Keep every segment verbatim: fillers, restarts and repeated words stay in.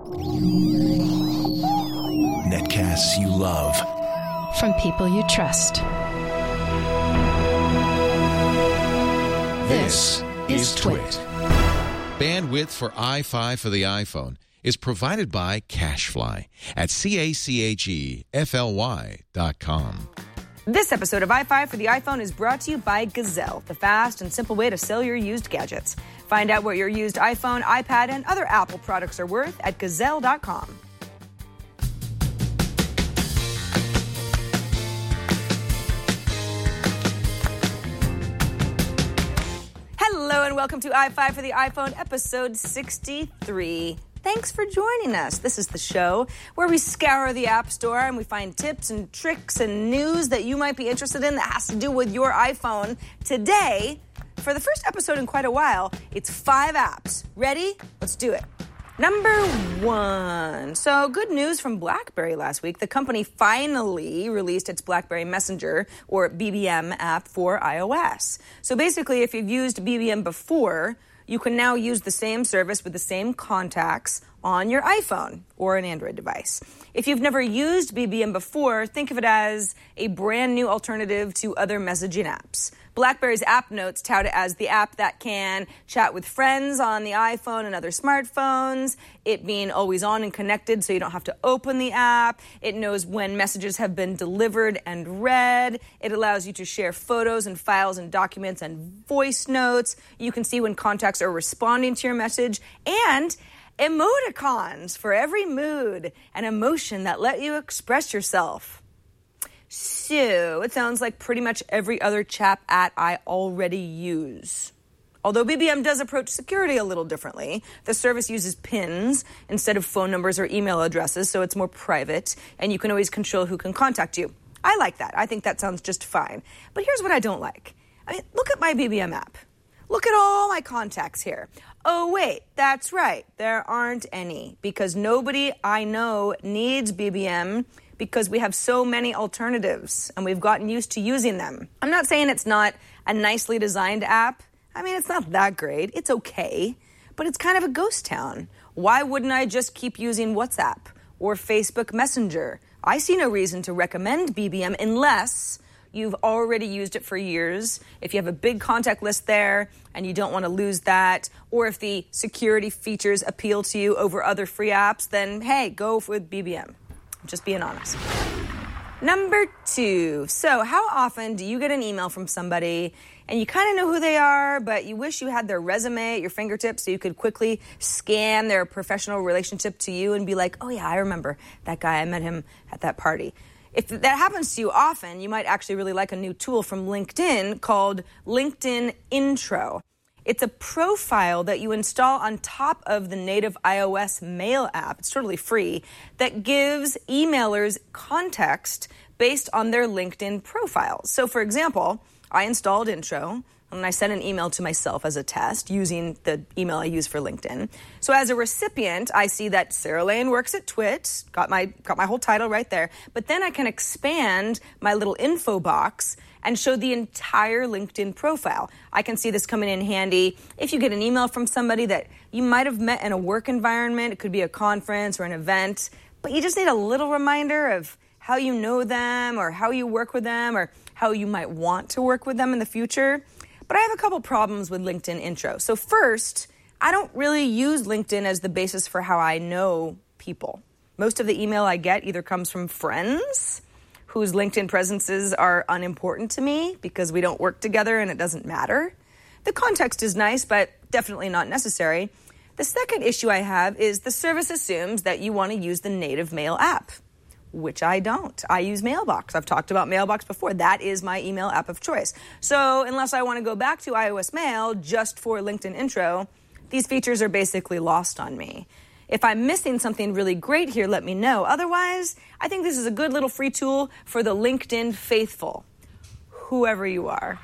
Netcasts you love. From people you trust. This is Twit. Bandwidth for i five for the iPhone is provided by CacheFly at C A C H E F L Y dot com. This episode of i five for the iPhone is brought to you by Gazelle, the fast and simple way to sell your used gadgets. Find out what your used iPhone, iPad, and other Apple products are worth at gazelle dot com. Hello and welcome to i five for the iPhone, episode sixty-three. Thanks for joining us. This is the show where we scour the App Store and we find tips and tricks and news that you might be interested in that has to do with your iPhone. Today, for the first episode in quite a while, it's five apps. Ready? Let's do it. Number one. So good news from BlackBerry last week. The company finally released its BlackBerry Messenger, or B B M, app for iOS. So basically, if you've used B B M before, you can now use the same service with the same contacts on your iPhone or an Android device. If you've never used B B M before, think of it as a brand new alternative to other messaging apps. BlackBerry's app notes tout it as the app that can chat with friends on the iPhone and other smartphones, it being always on and connected so you don't have to open the app, it knows when messages have been delivered and read, it allows you to share photos and files and documents and voice notes, you can see when contacts are responding to your message, and emoticons for every mood and emotion that let you express yourself. So, it sounds like pretty much every other chat app I already use. Although B B M does approach security a little differently, the service uses pins instead of phone numbers or email addresses, so it's more private, and you can always control who can contact you. I like that. I think that sounds just fine. But here's what I don't like. I mean, look at my B B M app. Look at all my contacts here. Oh, wait, that's right. There aren't any, because nobody I know needs B B M because we have so many alternatives and we've gotten used to using them. I'm not saying it's not a nicely designed app. I mean, it's not that great. It's okay, but it's kind of a ghost town. Why wouldn't I just keep using WhatsApp or Facebook Messenger? I see no reason to recommend B B M unless you've already used it for years, if you have a big contact list there and you don't want to lose that, or if the security features appeal to you over other free apps, then hey, go with B B M. I'm just being honest. Number two. So how often do you get an email from somebody and you kind of know who they are, but you wish you had their resume at your fingertips so you could quickly scan their professional relationship to you and be like, oh yeah, I remember that guy. I met him at that party. If that happens to you often, you might actually really like a new tool from LinkedIn called LinkedIn Intro. It's a profile that you install on top of the native iOS Mail app. It's totally free, that gives emailers context based on their LinkedIn profiles. So, for example, I installed Intro, and I sent an email to myself as a test using the email I use for LinkedIn. So as a recipient, I see that Sarah Lane works at Twit, got my got my whole title right there, but then I can expand my little info box and show the entire LinkedIn profile. I can see this coming in handy if you get an email from somebody that you might have met in a work environment. It could be a conference or an event, but you just need a little reminder of how you know them or how you work with them or how you might want to work with them in the future. But I have a couple problems with LinkedIn Intro. So first, I don't really use LinkedIn as the basis for how I know people. Most of the email I get either comes from friends whose LinkedIn presences are unimportant to me because we don't work together and it doesn't matter. The context is nice, but definitely not necessary. The second issue I have is the service assumes that you want to use the native Mail app, which I don't. I use Mailbox. I've talked about Mailbox before. That is my email app of choice. So unless I want to go back to iOS Mail just for LinkedIn Intro, these features are basically lost on me. If I'm missing something really great here, let me know. Otherwise, I think this is a good little free tool for the LinkedIn faithful, whoever you are.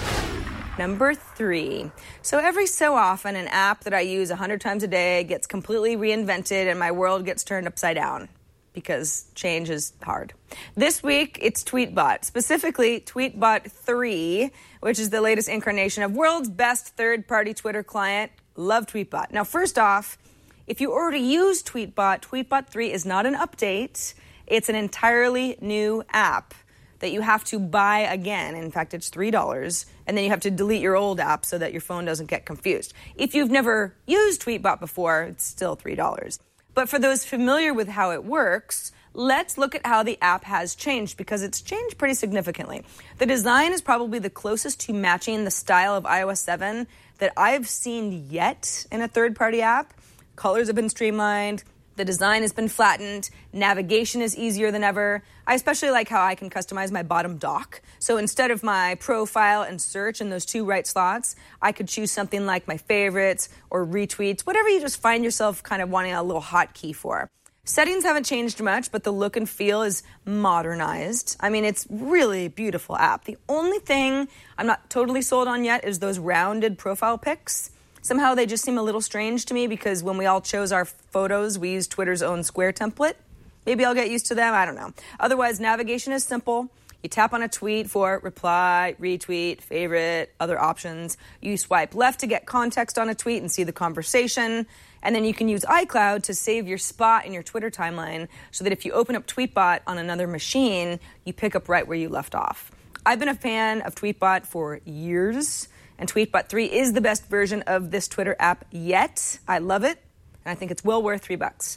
Number three. So every so often, an app that I use one hundred times a day gets completely reinvented and my world gets turned upside down because change is hard. This week, it's Tweetbot, specifically Tweetbot three, which is the latest incarnation of world's best third-party Twitter client. Love Tweetbot. Now, first off, If you already use Tweetbot, Tweetbot three is not an update. It's an entirely new app that you have to buy again. In fact, it's three dollars, and then you have to delete your old app so that your phone doesn't get confused. If you've never used Tweetbot before, it's still three dollars. But for those familiar with how it works, let's look at how the app has changed, because it's changed pretty significantly. The design is probably the closest to matching the style of i O S seven that I've seen yet in a third-party app. Colors have been streamlined. The design has been flattened. Navigation is easier than ever. I especially like how I can customize my bottom dock. So instead of my profile and search in those two right slots, I could choose something like my favorites or retweets, whatever you just find yourself kind of wanting a little hotkey for. Settings haven't changed much, but the look and feel is modernized. I mean, it's really a beautiful app. The only thing I'm not totally sold on yet is those rounded profile pics. Somehow they just seem a little strange to me, because when we all chose our photos, we used Twitter's own square template. Maybe I'll get used to them. I don't know. Otherwise, navigation is simple. You tap on a tweet for reply, retweet, favorite, other options. You swipe left to get context on a tweet and see the conversation. And then you can use iCloud to save your spot in your Twitter timeline so that if you open up Tweetbot on another machine, you pick up right where you left off. I've been a fan of Tweetbot for years. And Tweetbot three is the best version of this Twitter app yet. I love it, and I think it's well worth three bucks.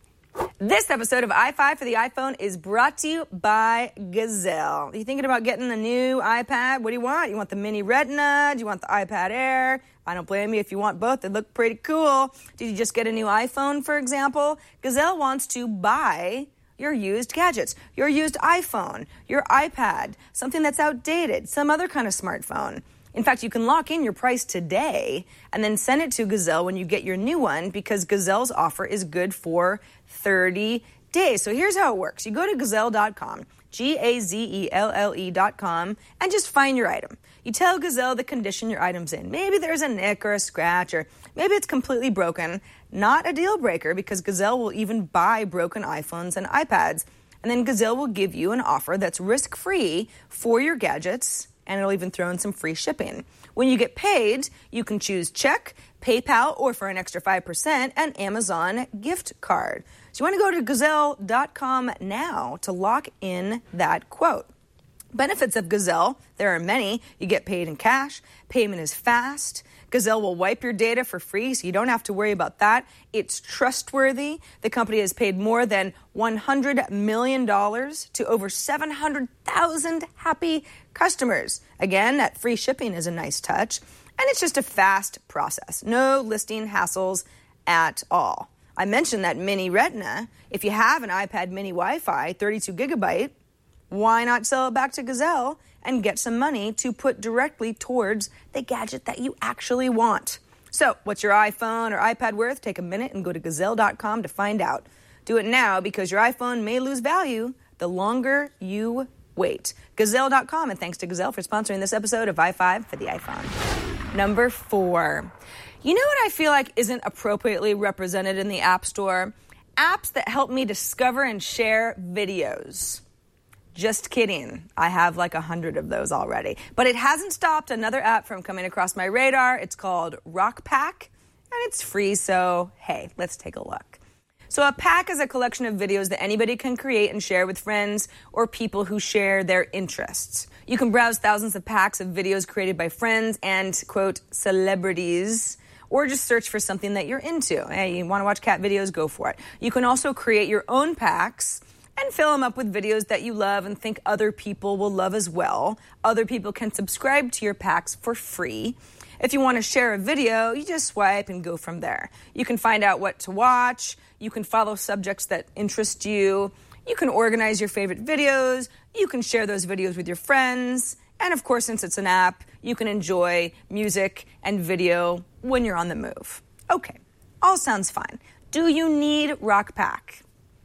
This episode of i five for the iPhone is brought to you by Gazelle. Are you thinking about getting a new iPad? What do you want? You want the Mini Retina? Do you want the iPad Air? I don't blame you if you want both. They look pretty cool. Did you just get a new iPhone, for example? Gazelle wants to buy your used gadgets, your used iPhone, your iPad, something that's outdated, some other kind of smartphone. In fact, you can lock in your price today and then send it to Gazelle when you get your new one, because Gazelle's offer is good for thirty days. So here's how it works. You go to gazelle dot com, G A Z E L L E dot com, and just find your item. You tell Gazelle the condition your item's in. Maybe there's a nick or a scratch, or maybe it's completely broken. Not a deal breaker, because Gazelle will even buy broken iPhones and iPads. And then Gazelle will give you an offer that's risk-free for your gadgets, and it'll even throw in some free shipping. When you get paid, you can choose check, PayPal, or for an extra five percent, an Amazon gift card. So you want to go to gazelle dot com now to lock in that quote. Benefits of Gazelle, there are many. You get paid in cash. Payment is fast. Gazelle will wipe your data for free, so you don't have to worry about that. It's trustworthy. The company has paid more than one hundred million dollars to over seven hundred thousand happy customers. Again, that free shipping is a nice touch. And it's just a fast process. No listing hassles at all. I mentioned that Mini Retina. If you have an iPad Mini Wi-Fi, thirty-two gigabyte, why not sell it back to Gazelle and get some money to put directly towards the gadget that you actually want? So, what's your iPhone or iPad worth? Take a minute and go to gazelle dot com to find out. Do it now, because your iPhone may lose value the longer you wait. gazelle dot com, and thanks to Gazelle for sponsoring this episode of i five for the iPhone. Number four. You know what I feel like isn't appropriately represented in the App Store? Apps that help me discover and share videos. Just kidding. I have like a hundred of those already. But it hasn't stopped another app from coming across my radar. It's called RockPack, and it's free, so hey, let's take a look. So a pack is a collection of videos that anybody can create and share with friends or people who share their interests. You can browse thousands of packs of videos created by friends and, quote, celebrities, or just search for something that you're into. Hey, you want to watch cat videos? Go for it. You can also create your own packs and fill them up with videos that you love and think other people will love as well. Other people can subscribe to your packs for free. If you want to share a video, you just swipe and go from there. You can find out what to watch. You can follow subjects that interest you. You can organize your favorite videos. You can share those videos with your friends. And of course, since it's an app, you can enjoy music and video when you're on the move. Okay, all sounds fine. Do you need RockPack?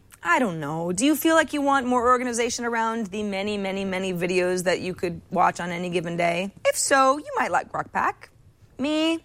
I don't know. Do you feel like you want more organization around the many, many, many videos that you could watch on any given day? If so, you might like RockPack. Me,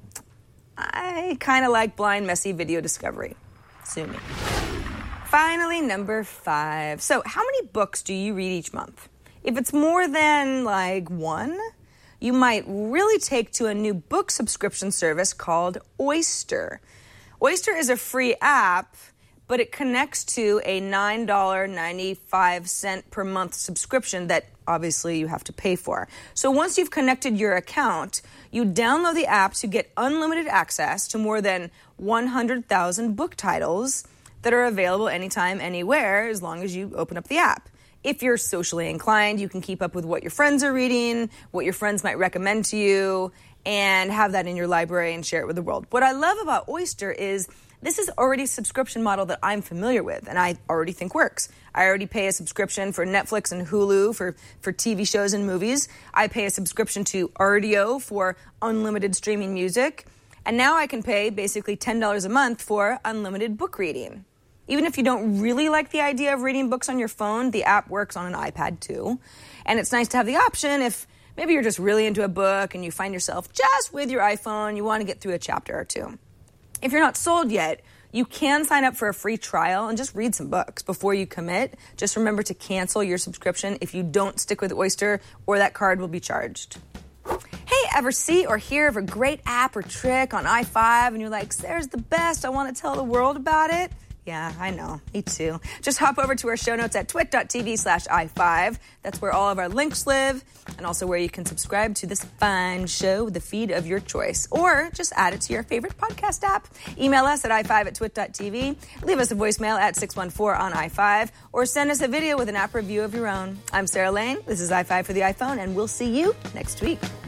I kind of like blind, messy video discovery. Sue me. Finally, number five. So how many books do you read each month? If it's more than like one, you might really take to a new book subscription service called Oyster. Oyster is a free app, but it connects to a nine dollars and ninety-five cents per month subscription that obviously you have to pay for. So once you've connected your account, you download the app to get unlimited access to more than one hundred thousand book titles that are available anytime, anywhere, as long as you open up the app. If you're socially inclined, you can keep up with what your friends are reading, what your friends might recommend to you, and have that in your library and share it with the world. What I love about Oyster is this is already a subscription model that I'm familiar with and I already think works. I already pay a subscription for Netflix and Hulu for, for T V shows and movies. I pay a subscription to Rdio for unlimited streaming music. And now I can pay basically ten dollars a month for unlimited book reading. Even if you don't really like the idea of reading books on your phone, the app works on an iPad too. And it's nice to have the option if maybe you're just really into a book and you find yourself just with your iPhone, you want to get through a chapter or two. If you're not sold yet, you can sign up for a free trial and just read some books before you commit. Just remember to cancel your subscription if you don't stick with Oyster, or that card will be charged. Hey, ever see or hear of a great app or trick on i five and you're like, Sarah's the best, I want to tell the world about it? Yeah, I know. Me too. Just hop over to our show notes at twit.tv slash i5. That's where all of our links live, and also where you can subscribe to this fine show with the feed of your choice. Or just add it to your favorite podcast app. Email us at i five at twit.tv. Leave us a voicemail at six one four on i five. Or send us a video with an app review of your own. I'm Sarah Lane. This is i five for the iPhone, and we'll see you next week.